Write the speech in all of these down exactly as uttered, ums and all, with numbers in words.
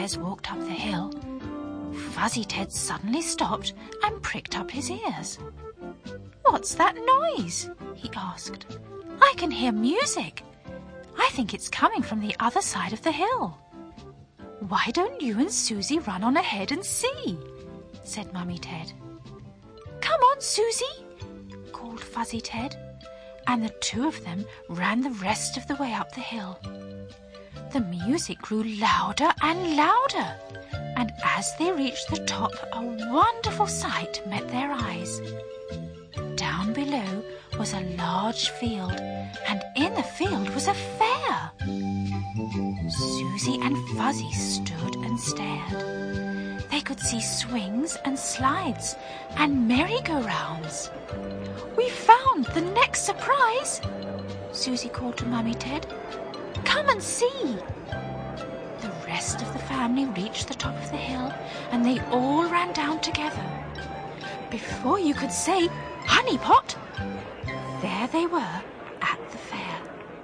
bears walked up the hill, Fuzzy Ted suddenly stopped and pricked up his ears. "What's that noise?" he asked. "I can hear music. I think it's coming from the other side of the hill." "Why don't you and Susie run on ahead and see?" said Mummy Ted. "Come on, Susie," called Fuzzy Ted, and the two of them ran the rest of the way up the hill. The music grew louder and louder, and as they reached the top, a wonderful sight met their eyes. Down below was a large field, and in the field was a fair. Susie and Fuzzy stood and stared. They could see swings and slides and merry-go-rounds. "We found the next surprise," Susie called to Mummy Ted. "Come and see." The rest of the family reached the top of the hill, and they all ran down together. Before you could say, "Honey pot," there they were at the fair.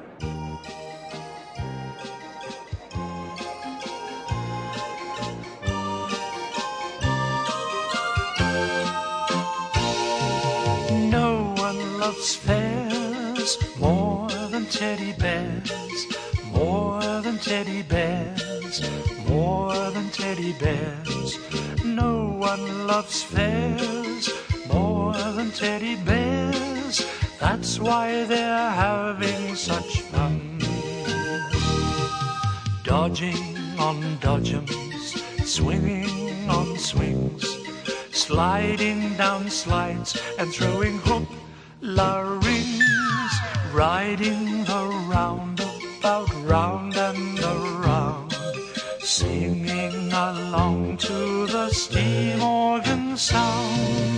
No one loves fairs more than teddy bears, more than teddy bears, more than teddy bears. No one loves fairs more than teddy bears. That's why they're having such fun. Dodging on dodgems, swinging on swings, sliding down slides and throwing hoop-la rings, riding the roundabout round and around, singing along to the steam organ sound.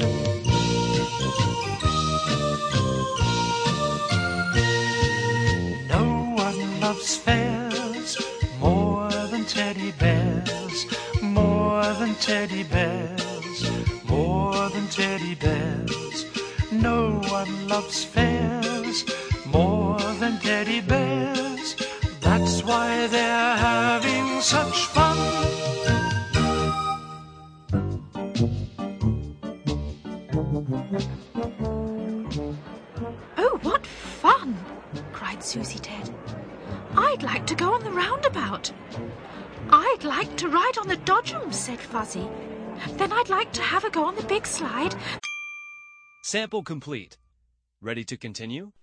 No one loves fairs more than teddy bears, more than teddy bears, more than teddy bears. No one loves fairs more than teddy bears. That's why they're having such fun. "Oh, what fun!" cried Susie Ted. "I'd like to go on the roundabout." "I'd like to ride on the dodgems," said Fuzzy. "Then I'd like to have a go on the big slide." Sample complete. Ready to continue?